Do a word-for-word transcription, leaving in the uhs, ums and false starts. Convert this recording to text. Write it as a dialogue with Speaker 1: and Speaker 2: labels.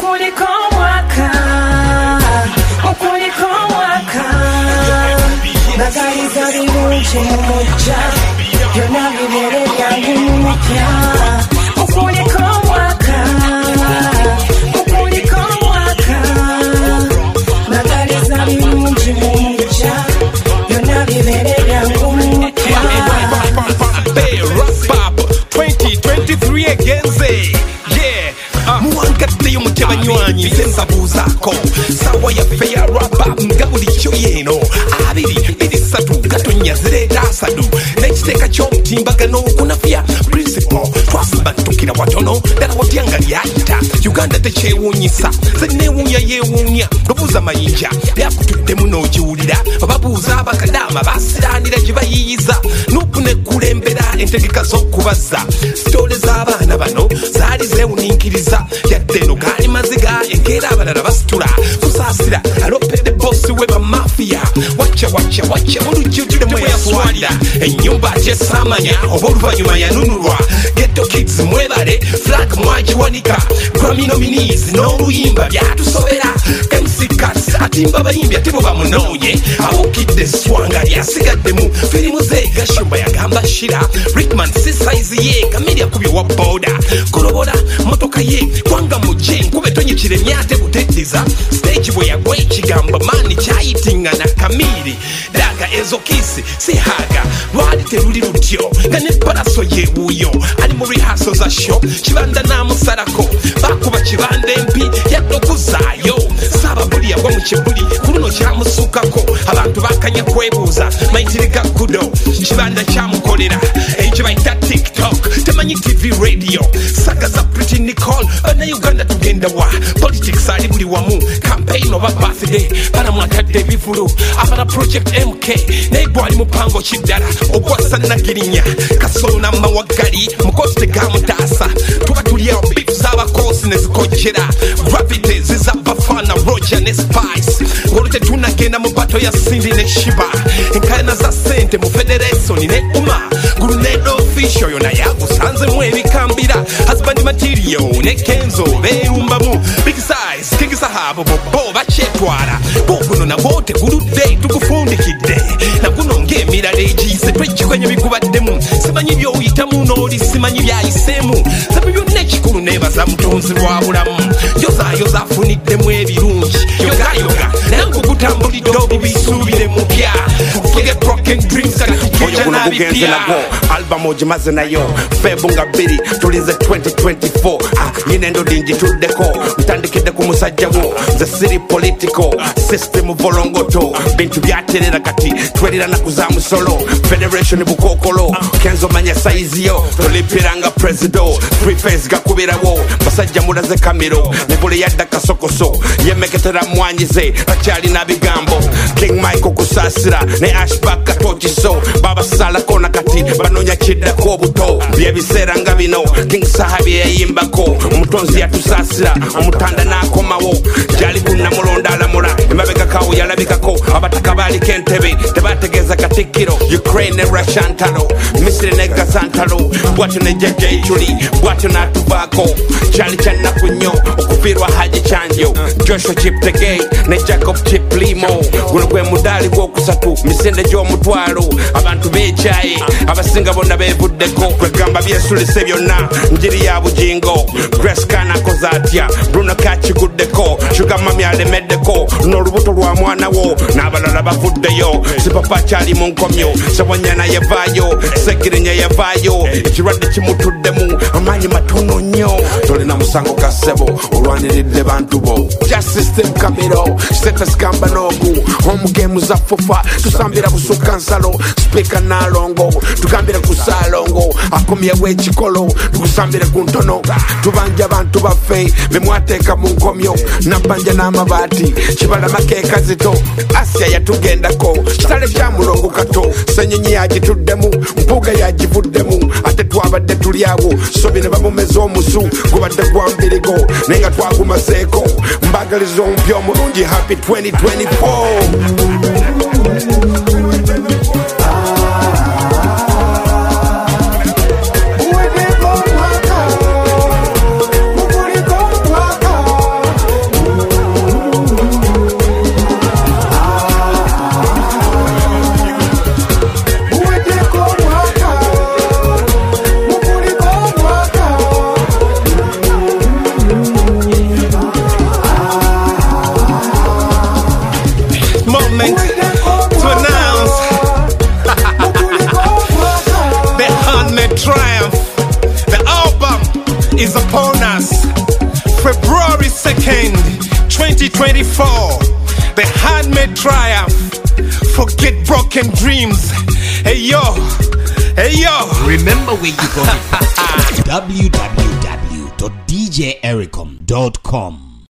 Speaker 1: ukuliko waka ukuliko waka bagaliza birungi mumuja byonna bibere byange mumupya ukuliko waka ukuliko waka bagaliza birungi mumuja byonna bibere byange mumupya
Speaker 2: twenty twenty-three agenze yeah muwankate y'omukebanywanyi sensabuuzaako sawa yaffe ya rapa nga bulikyo yeeno abiri birisatu gatonya zireeta asatu n'ekiteeka ky'omutimbagano okunafya principal twasiba ntukira watono ddala watyanga lyayita uganda tekyewuunyisa zenneewuunya yeewuunya lobuuza mayinja lyakutuddemu n'ogiwulira babuuza abakadaama basiraanira gye bayiyiza n'okunekulembera entegeka z'okubazza sitole z'abaana bano zaali zeewuniikiriza yadde eno gaali maziga enkeera abalala basitula kusaasira alopedde bosi we bamafiya wacca wacca wacca olujjujjudemu eyaswalira ennyumba gyesaamanya oba oluvannyuma yanunulwa ghetto kids mwebale flag mwagiwanika grammy nominees n'oluyimba byatusobera mc cats atimba bayimbi ate bwe bamunoonye awukidde eswanga lyasigaddemu firimu ze gashumba yagamba shira rickman si size ye kamiri akubye wa boda kolobola motoka ye kwanga muje nkube tonyikiremye ate buteddiza stage bwe yagwa ekigamba mani kyayitinga na kamiri daga ezo kisi sihaga lwali teruli lutyo nga ne palaso yewuuyo ali mu rehearsal za show kibanda n'amusarako bakuba kibanda empi yaddokuzaayo saaba buli yagwa mu kibuli ku luno kyamusukako abantu bakanya kwebuuza mayitire ga kudo kibanda kyamukolera ekyo bayita tiktok temanyi tv radio saga za pretty nicole bana uganda tugenda wa politics ali buli wamu campaign oba birthday bana mwatadde bifulu abana project mk naibwali mupango kiddala ogwasa nagirinya kasona mawagali mukosi tegamutaasa tuba tulyawo beef z'abakosi nezikojjera gravity zizabafana roger ne spice ngolo tetunagenda mu bato ya sindi ne shiba enkayana za sente mu federation ne uma gurunedo official yona yagusanzemu ebikambira husband material ne kenzo beerumbamu big size king sahabo bobo bakyetwala boguno nabwo teguludde tugufundikidde naguno ng'emirala egiise twekikonya bikubaddemu simanyi by'oyitamu n'oli simanyi byayiseemu sabi byonna ekikulu neebaza mutonzi lwa bulamu yozaayoza afuniddemu ebirungi yogayoga nange ogutambulidde obubisuubire mupya forget broken dreams
Speaker 3: oyo guno gugenze nagwo album ogimaze nayo febu nga bbiri tulinze twenty twenty-four nyine endodi ngituddeko ntandikidde ku musajja wo nze siri political system volongoto bintu byaterera kati twerira naku za musolo federation bukokolo kenzo manya saizi yo tolipiranga presido three face gakubirawo basajja mulaze kamiro nebule yadda kasokoso yemeketera mwanyize takyalina bigambo king michael kusasira ne ashback katokiso babasala kona kati banonya kiddako obuto byebiseera nga bino king sahabi yayimbako omutonzi yatusasira omutanda n'akomawo gyali kunnamulonda alamula emabega kawo yalabikako abataka baliko entebe tebategeeza katikkiro ukraine ne russia ntalo misiri ne gazantalo bwatyo ne jjajja ejuli bwatyo n'atuvaako kyali kyannaku nnyo okufiirwa haji kyanjo joshua chiptegei ne jacob chiplimo guno gwe mudaali gwokusatu misinde gy'omutwalo abantu beekyaye abasinga bonna beevuddeko kwegamba byesulise byonna njiri ya bugingo grace kana akoze atya bruno kakiguddeko shugamami alemeddeko n'olubuto lwa mwana wo n'abalala bavuddeyo sipapa kyali mu nkomyo sewanyana yevaayo segirinya yevaayo ekirwadde kimutuddemu amaanyi matono nnyo tolina musango ka ssebo olwaniridde bantu bo just system kamiro kitetesigamba n'ogu omugemu za fufa tusambira busukka nsalo sipiika naalongo tugambire ku saalongo akomyewo ekikolo tukusambire ku ntono tubanja abantu baffe bemwateeka mu nkomyo nabbanja n'amabaati kibala makeeka zito asya yatugendako kitale kya mulongo kato senyonyi yagituddemu mpuuga yagivuddemu ate twabadde tuli awo sobi ne bamumeza omusu gubadde gwambirigo naye nga twagumazeeko mbagaliza omupya omulungi happy twenty twenty-four.
Speaker 2: twenty-four, the handmade triumph. Forget broken dreams. Hey yo, hey yo.
Speaker 4: Remember where you got it. w w w dot d j ericom dot com